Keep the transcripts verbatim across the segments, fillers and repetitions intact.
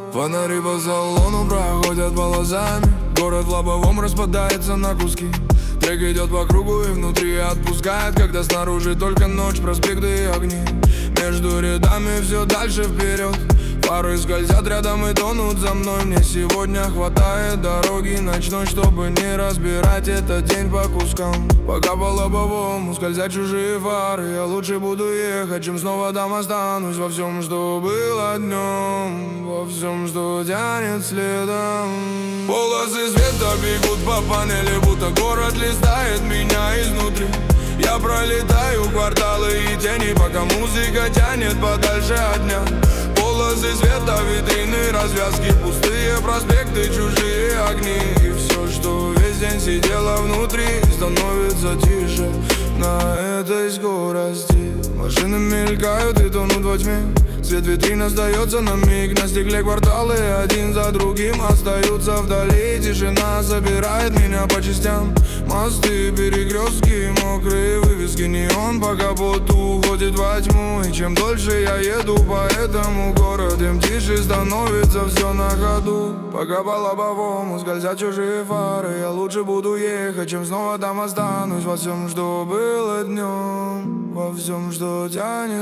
Фонари по салону проходят полосами. Город в лобовом распадается на куски. Трек идет по кругу и внутри отпускает, когда снаружи только ночь, проспекты и огни. Между рядами все дальше вперед. Фары скользят рядом и тонут за мной. Мне сегодня хватает дороги ночной, чтобы не разбирать этот день по кускам. Пока по лобовому скользят чужие фары, я лучше буду ехать, чем снова там останусь. Во всем, что было днем, во всем, что тянет следом. Полосы света бегут по панели, будто город листает меня изнутри. Я пролетаю кварталы и тени, пока музыка тянет подальше от дня. Полосы света, витрины, развязки, пустые проспекты, чужие огни. И все, что весь день сидело внутри, становится тише на этой скорости. Машины мелькают и тонут во тьме. Свет витрин остается на миг. На стекле кварталы один за другим остаются вдали. Тишина собирает меня по частям. Мосты, перекрестки, мокрые вывески, неон по капоту уходит во тьму. И чем дольше я еду по этому городу, тем тише становится все на ходу. Пока по лобовому скользят чужие фары, я лучше буду ехать, чем снова там останусь. Во всем, что было днем, во всем, что тянет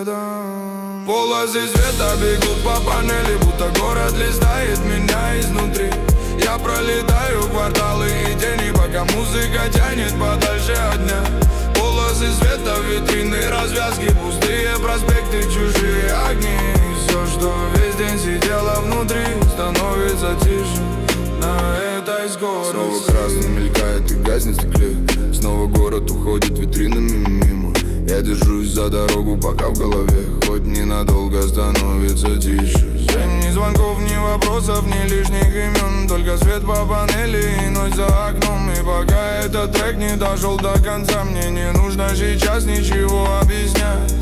следом. Полосы света бегут по панели, будто город листает меня изнутри. Я пролетаю кварталы и тени, пока музыка тянет подальше от дня. Полосы света, витрины, развязки, пустые проспекты, чужие огни. И все, что весь день сидело внутри, становится тише на этой скорости. Снова красный мелькает и гаснет в стекле. Снова город уходит витринами мимо. Я держусь за дорогу, пока в голове хоть ненадолго становится тише. Ни звонков, ни вопросов, ни лишних имен, только свет по панели и ночь за окном. И пока этот трек не дошел до конца, мне не нужно сейчас ничего объяснять.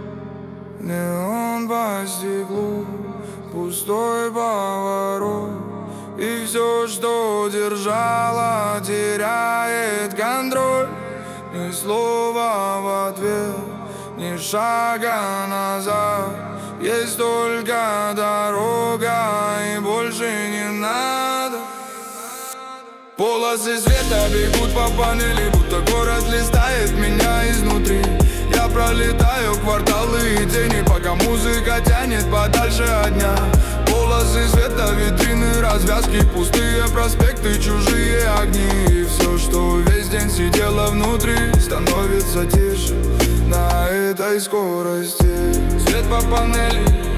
Неон по стеклу, пустой поворот, и все, что держало, теряет контроль. Ни слова в ответ, ни шага назад. Есть только дорога и больше не надо. Полосы света бегут по панели, будто город листает меня изнутри. Я пролетаю кварталы и тени, пока музыка тянет подальше от дня. Полосы света, витрины, развязки, пустые проспекты, чужие огни. И все, что весь день сидело внутри, становится тише на этой скорости. Свет по панели,